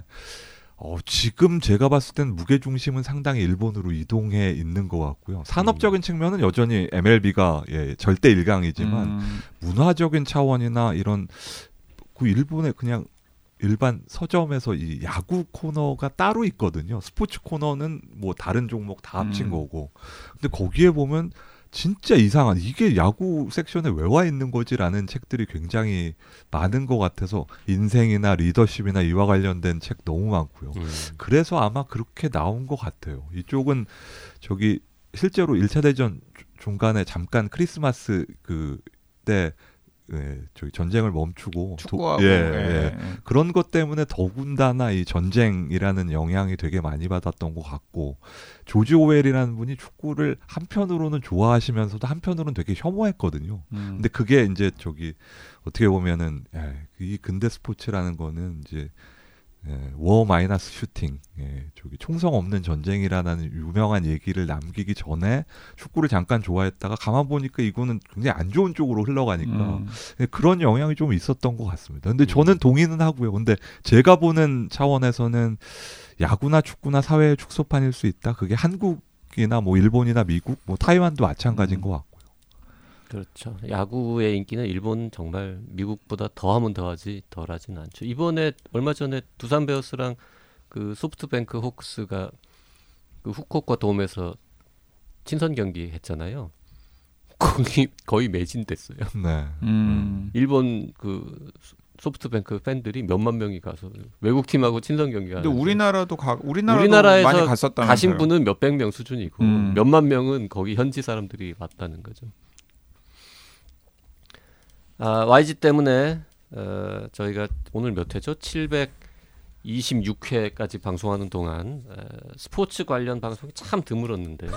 지금 제가 봤을 땐 무게중심은 상당히 일본으로 이동해 있는 것 같고요. 산업적인 측면은 여전히 MLB가 절대 일강이지만 문화적인 차원이나 이런 그 일본의 그냥 일반 서점에서 이 야구 코너가 따로 있거든요. 스포츠 코너는 뭐 다른 종목 다 합친 거고. 근데 거기에 보면 진짜 이상한 이게 야구 섹션에 왜 와 있는 거지라는 책들이 굉장히 많은 것 같아서 인생이나 리더십이나 이와 관련된 책 너무 많고요. 그래서 아마 그렇게 나온 것 같아요. 이쪽은 실제로 1차 대전 중간에 잠깐 크리스마스 그때 전쟁을 멈추고 축구하고 그런 것 때문에 더군다나 이 전쟁이라는 영향이 되게 많이 받았던 것 같고 조지 오웰이라는 분이 축구를 한편으로는 좋아하시면서도 한편으로는 되게 혐오했거든요. 근데 그게 이제 어떻게 보면은 이 근대 스포츠라는 거는 이제 워 마이너스 슈팅, 총성 없는 전쟁이라는 유명한 얘기를 남기기 전에 축구를 잠깐 좋아했다가 가만 보니까 이거는 굉장히 안 좋은 쪽으로 흘러가니까 그런 영향이 좀 있었던 것 같습니다. 근데 저는 동의는 하고요. 근데 제가 보는 차원에서는 야구나 축구나 사회의 축소판일 수 있다. 그게 한국이나 뭐 일본이나 미국, 뭐 타이완도 마찬가지인 것 같고요. 그렇죠. 야구의 인기는 일본 정말 미국보다 더하면 더하지 덜하진 않죠. 이번에 얼마 전에 두산 베어스랑 그 소프트뱅크 호크스가 그 후쿠오카 돔에서 친선 경기 했잖아요. 거의 매진됐어요. 네. 일본 그 소프트뱅크 팬들이 몇만 명이 가서 외국 팀하고 친선 경기가. 근데 우리나라도 우리나라에서 많이 갔었다면서요. 가신 분은 몇백 명 수준이고 몇만 명은 거기 현지 사람들이 왔다는 거죠. YG 때문에 저희가 오늘 몇 회죠? 726회까지 방송하는 동안 스포츠 관련 방송이 참 드물었는데요.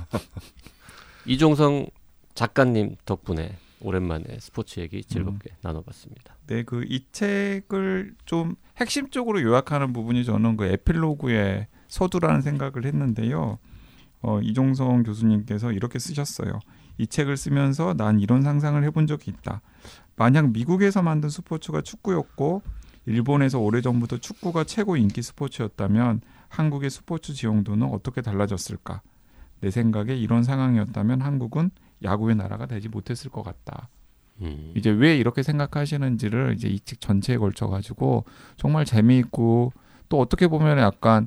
이종성 작가님 덕분에 오랜만에 스포츠 얘기 즐겁게 나눠봤습니다. 네, 이 책을 좀 핵심적으로 요약하는 부분이 저는 그 에필로그의 서두라는 생각을 했는데요. 이종성 교수님께서 이렇게 쓰셨어요. 이 책을 쓰면서 난 이런 상상을 해본 적이 있다. 만약 미국에서 만든 스포츠가 축구였고 일본에서 오래전부터 축구가 최고 인기 스포츠였다면 한국의 스포츠 지형도는 어떻게 달라졌을까? 내 생각에 이런 상황이었다면 한국은 야구의 나라가 되지 못했을 것 같다. 이제 왜 이렇게 생각하시는지를 이제 이 책 전체에 걸쳐 가지고 정말 재미있고 또 어떻게 보면 약간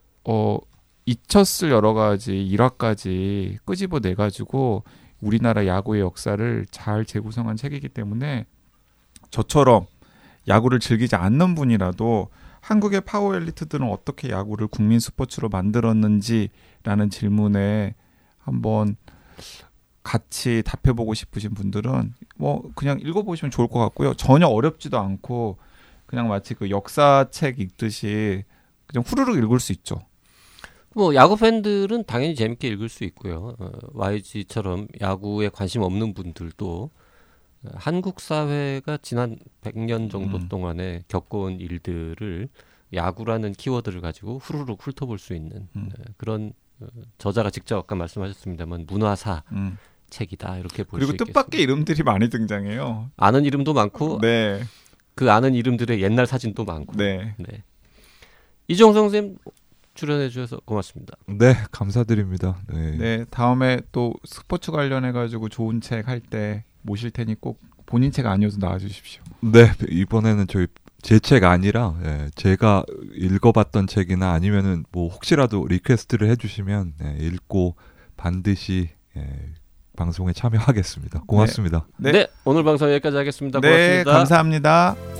잊혔을 여러 가지 일화까지 끄집어내 가지고 우리나라 야구의 역사를 잘 재구성한 책이기 때문에 저처럼 야구를 즐기지 않는 분이라도 한국의 파워 엘리트들은 어떻게 야구를 국민 스포츠로 만들었는지라는 질문에 한번 같이 답해보고 싶으신 분들은 뭐 그냥 읽어보시면 좋을 것 같고요. 전혀 어렵지도 않고 그냥 마치 그 역사책 읽듯이 그냥 후루룩 읽을 수 있죠. 뭐 야구 팬들은 당연히 재밌게 읽을 수 있고요. YG처럼 야구에 관심 없는 분들도 한국 사회가 지난 100년 정도 동안에 겪어온 일들을 야구라는 키워드를 가지고 후루룩 훑어볼 수 있는 그런 저자가 직접 아까 말씀하셨습니다만 문화사 책이다 이렇게 볼 수 있겠습니다. 그리고 뜻밖의 이름들이 많이 등장해요. 아는 이름도 많고 네. 그 아는 이름들의 옛날 사진도 많고. 네. 네. 이종성 선생님 출연해 주셔서 고맙습니다. 네, 감사드립니다. 네. 네, 다음에 또 스포츠 관련해 가지고 좋은 책 할 때 모실 테니 꼭 본인 책 아니어도 나와 주십시오. 네, 이번에는 제 책 아니라 제가 읽어봤던 책이나 아니면은 뭐 혹시라도 리퀘스트를 해주시면 읽고 반드시 방송에 참여하겠습니다. 고맙습니다. 네, 오늘 방송 여기까지 하겠습니다. 네, 고맙습니다. 감사합니다.